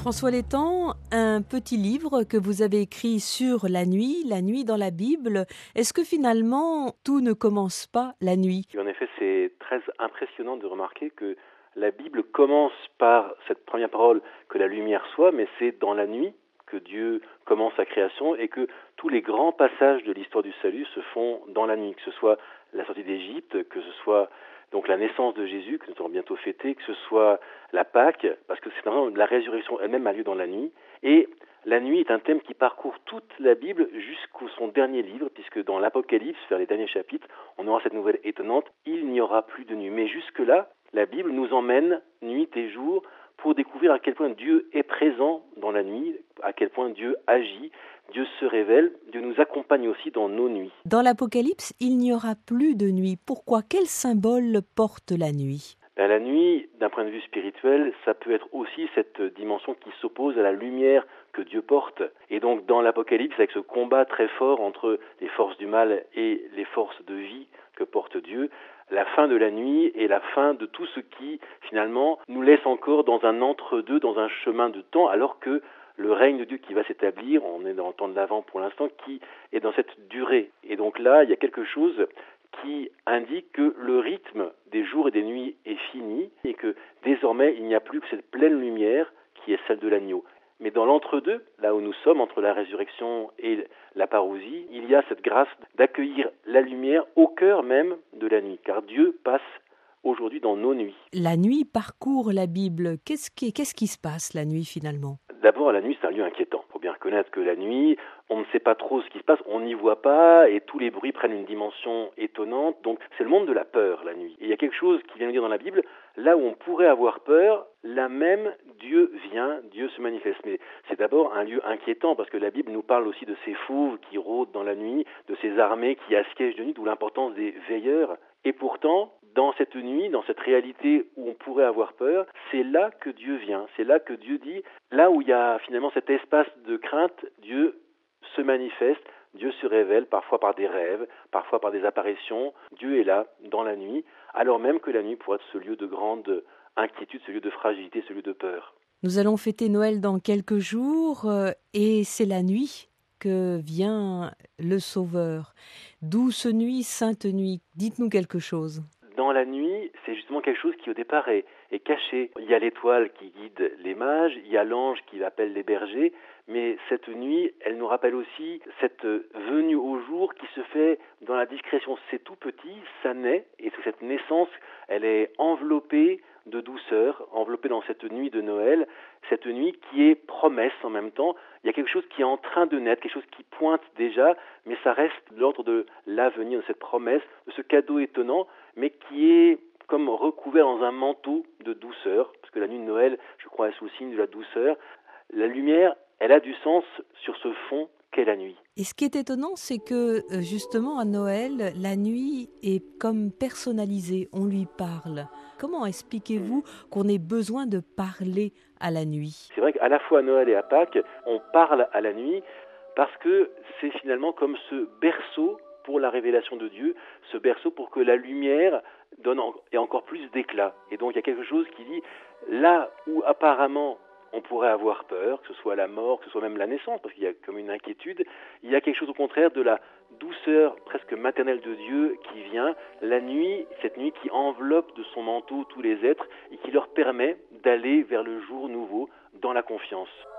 François Létang, un petit livre que vous avez écrit sur la nuit dans la Bible. Est-ce que finalement, tout ne commence pas la nuit ? En effet, c'est très impressionnant de remarquer que la Bible commence par cette première parole que la lumière soit, mais c'est dans la nuit que Dieu commence sa création et que tous les grands passages de l'histoire du salut se font dans la nuit, que ce soit la sortie d'Égypte, que ce soit donc la naissance de Jésus, que nous allons bientôt fêter, que ce soit la Pâque, parce que c'est vraiment la résurrection elle-même a lieu dans la nuit. Et la nuit est un thème qui parcourt toute la Bible jusqu'au son dernier livre, puisque dans l'Apocalypse, vers les derniers chapitres, on aura cette nouvelle étonnante, il n'y aura plus de nuit. Mais jusque-là, la Bible nous emmène nuit et jour pour découvrir à quel point Dieu est présent dans la nuit, à quel point Dieu agit, Dieu se révèle, Dieu nous accompagne aussi dans nos nuits. Dans l'Apocalypse, il n'y aura plus de nuit. Pourquoi ? Quel symbole porte la nuit ? La nuit, d'un point de vue spirituel, ça peut être aussi cette dimension qui s'oppose à la lumière que Dieu porte. Et donc dans l'Apocalypse, avec ce combat très fort entre les forces du mal et les forces de vie que porte Dieu, la fin de la nuit est la fin de tout ce qui, finalement, nous laisse encore dans un entre-deux, dans un chemin de temps, alors que le règne de Dieu qui va s'établir, on est dans le temps de l'Avent pour l'instant, qui est dans cette durée. Et donc là, il y a quelque chose qui indique que le rythme des jours et des nuits est fini et que désormais, il n'y a plus que cette pleine lumière qui est celle de l'agneau. Mais dans l'entre-deux, là où nous sommes, entre la résurrection et la parousie, il y a cette grâce d'accueillir la lumière au cœur même de la nuit, car Dieu passe aujourd'hui dans nos nuits. La nuit parcourt la Bible. Qu'est-ce qui se passe la nuit finalement ? D'abord, la nuit, c'est un lieu inquiétant. Il faut bien reconnaître que la nuit, on ne sait pas trop ce qui se passe, on n'y voit pas, et tous les bruits prennent une dimension étonnante. Donc, c'est le monde de la peur, la nuit. Et il y a quelque chose qui vient nous dire dans la Bible, là où on pourrait avoir peur, là même, Dieu vient, Dieu se manifeste. Mais c'est d'abord un lieu inquiétant, parce que la Bible nous parle aussi de ces fauves qui rôdent dans la nuit, de ces armées qui assiègent de nuit, d'où l'importance des veilleurs. Et pourtant, dans cette nuit, dans cette réalité où on pourrait avoir peur, c'est là que Dieu vient. C'est là que Dieu dit, là où il y a finalement cet espace de crainte, Dieu se manifeste, Dieu se révèle parfois par des rêves, parfois par des apparitions. Dieu est là, dans la nuit, alors même que la nuit pourrait être ce lieu de grande inquiétude, ce lieu de fragilité, ce lieu de peur. Nous allons fêter Noël dans quelques jours et c'est la nuit que vient le Sauveur. Douce nuit, sainte nuit, dites-nous quelque chose. Dans la nuit, c'est justement quelque chose qui au départ est caché. Il y a l'étoile qui guide les mages, il y a l'ange qui appelle les bergers, mais cette nuit, elle nous rappelle aussi cette venue au jour qui se fait dans la discrétion. C'est tout petit, ça naît, et cette naissance, elle est enveloppée de douceur, enveloppée dans cette nuit de Noël, cette nuit qui est promesse en même temps. Il y a quelque chose qui est en train de naître, quelque chose qui pointe déjà, mais ça reste de l'ordre de l'avenir, de cette promesse, de ce cadeau étonnant, mais qui est comme recouvert dans un manteau de douceur, parce que la nuit de Noël, je crois, est sous le signe de la douceur. La lumière, elle a du sens sur ce fond qu'est la nuit. Et ce qui est étonnant, c'est que justement à Noël, la nuit est comme personnalisée, on lui parle. Comment expliquez-vous qu'on ait besoin de parler à la nuit ? C'est vrai qu'à la fois à Noël et à Pâques, on parle à la nuit parce que c'est finalement comme ce berceau pour la révélation de Dieu, ce berceau pour que la lumière ait encore plus d'éclat. Et donc il y a quelque chose qui dit, là où apparemment on pourrait avoir peur, que ce soit la mort, que ce soit même la naissance, parce qu'il y a comme une inquiétude, il y a quelque chose au contraire de la douceur presque maternelle de Dieu qui vient, la nuit, cette nuit qui enveloppe de son manteau tous les êtres et qui leur permet d'aller vers le jour nouveau dans la confiance.